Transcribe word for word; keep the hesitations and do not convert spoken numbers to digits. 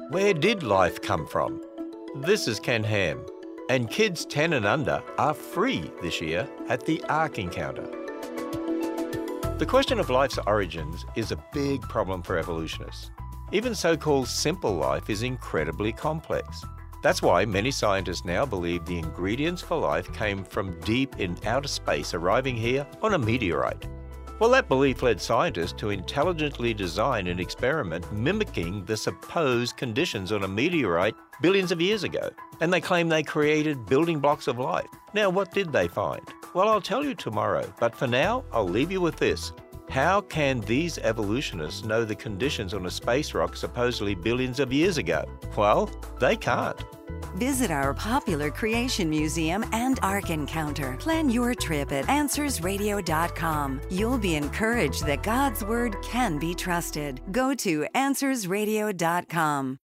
Where did life come from? This is Ken Ham, and kids ten and under are free this year at the Ark Encounter. The question of life's origins is a big problem for evolutionists. Even so-called simple life is incredibly complex. That's why many scientists now believe the ingredients for life came from deep in outer space, arriving here on a meteorite. Well, that belief led scientists to intelligently design an experiment mimicking the supposed conditions on a meteorite billions of years ago. And they claim they created building blocks of life. Now, what did they find? Well, I'll tell you tomorrow, but for now, I'll leave you with this. How can these evolutionists know the conditions on a space rock supposedly billions of years ago? Well, they can't. Visit our popular Creation Museum and Ark Encounter. Plan your trip at answers radio dot com. You'll be encouraged that God's Word can be trusted. Go to answers radio dot com.